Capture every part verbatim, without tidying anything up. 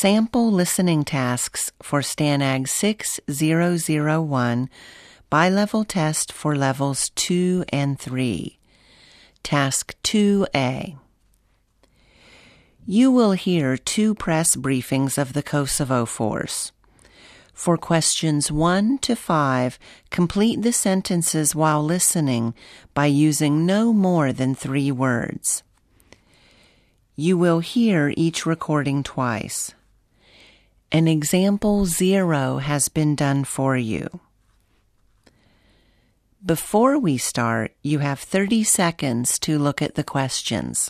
Sample listening tasks for STANAG six thousand one, bi-level test for levels two and three. Task two A. You will hear two press briefings of the Kosovo Force. For questions one to five, complete the sentences while listening by using no more than three words. You will hear each recording twice. An example zero has been done for you. Before we start, you have thirty seconds to look at the questions.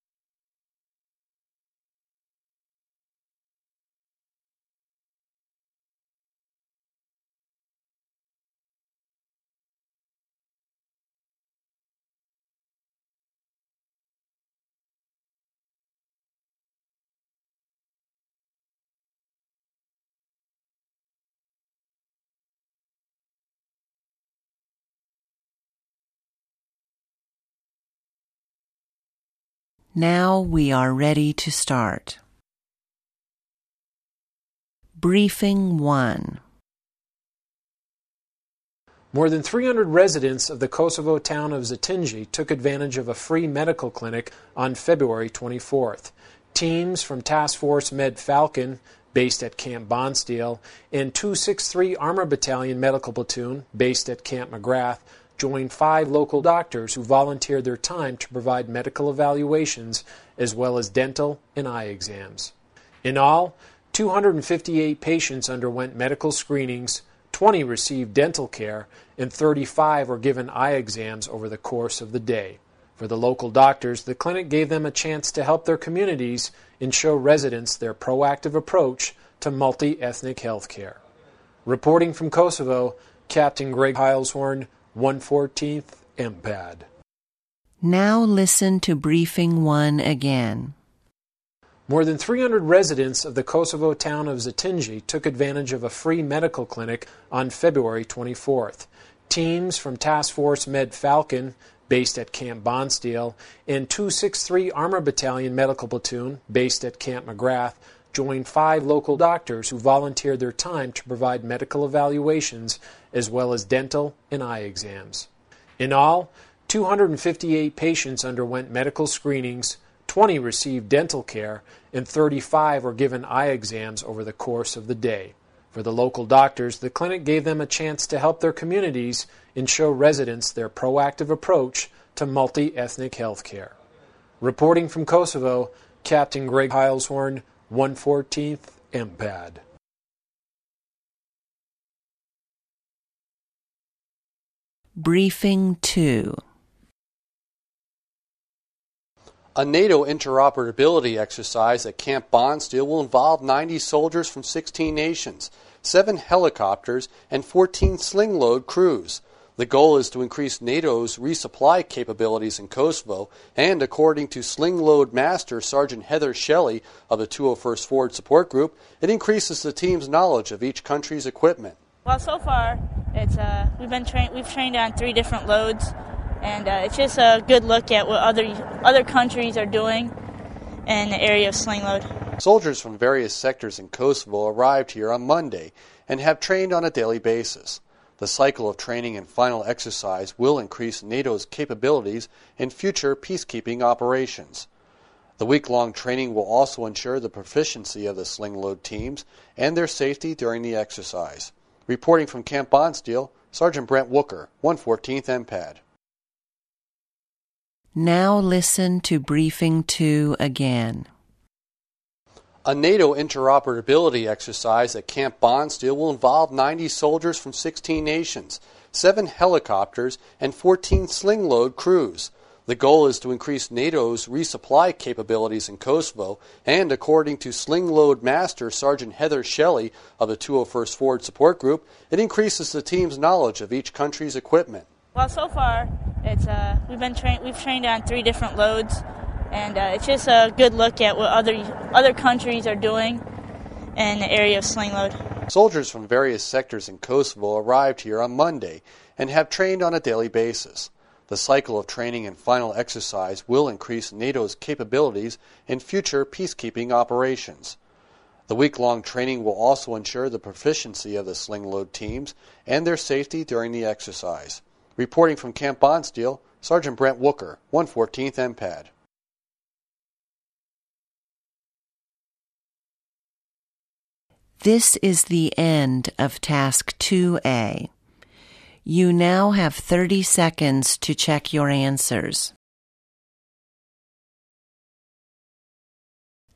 Now we are ready to start. Briefing one. More than three hundred residents of the Kosovo town of Zetinje took advantage of a free medical clinic on February twenty-fourth. Teams from Task Force Med Falcon, based at Camp Bonsteel, and two sixty-three Armor Battalion Medical Platoon, based at Camp McGrath, joined five local doctors who volunteered their time to provide medical evaluations as well as dental and eye exams. In all, two hundred fifty-eight patients underwent medical screenings, twenty received dental care, and thirty-five were given eye exams over the course of the day. For the local doctors, the clinic gave them a chance to help their communities and show residents their proactive approach to multi-ethnic health care. Reporting from Kosovo, Captain Greg Heilshorn, one fourteenth M P A D. Now listen to briefing one again. More than three hundred residents of the Kosovo town of Zetinje took advantage of a free medical clinic on February twenty-fourth. Teams from Task Force Med Falcon, based at Camp Bonsteel, and two sixty-three Armor Battalion Medical Platoon, based at Camp McGrath, joined five local doctors who volunteered their time to provide medical evaluations as well as dental and eye exams. In all, two hundred fifty-eight patients underwent medical screenings, twenty received dental care, and thirty-five were given eye exams over the course of the day. For the local doctors, the clinic gave them a chance to help their communities and show residents their proactive approach to multi-ethnic health care. Reporting from Kosovo, Captain Greg Heilshorn, one fourteenth M P A D. Briefing two. A NATO interoperability exercise at Camp Bonsteel will involve ninety soldiers from sixteen nations, seven helicopters, and fourteen sling-load crews. The goal is to increase NATO's resupply capabilities in Kosovo, and according to sling-load master Sergeant Heather Shelley of the two oh first Forward Support Group, it increases the team's knowledge of each country's equipment. Well, so far, it's uh, we've been trained. We've trained on three different loads, and uh, it's just a good look at what other other countries are doing in the area of sling load. Soldiers from various sectors in Kosovo arrived here on Monday and have trained on a daily basis. The cycle of training and final exercise will increase NATO's capabilities in future peacekeeping operations. The week-long training will also ensure the proficiency of the sling load teams and their safety during the exercise. Reporting from Camp Bonsteel, Sergeant Brent Wooker, one fourteenth M P A D. Now listen to briefing two again. A NATO interoperability exercise at Camp Bonsteel will involve ninety soldiers from sixteen nations, seven helicopters, and fourteen sling-load crews. The goal is to increase NATO's resupply capabilities in Kosovo, and according to sling-load master Sergeant Heather Shelley of the two oh first Forward Support Group, it increases the team's knowledge of each country's equipment. Well, so far, it's uh, we've been trained. We've trained on three different loads, and uh, it's just a good look at what other other countries are doing in the area of sling load. Soldiers from various sectors in Kosovo arrived here on Monday and have trained on a daily basis. The cycle of training and final exercise will increase NATO's capabilities in future peacekeeping operations. The week-long training will also ensure the proficiency of the sling load teams and their safety during the exercise. Reporting from Camp Bonsteel, Sergeant Brent Wooker, one fourteenth M P A D. This is the end of Task two A. You now have thirty seconds to check your answers.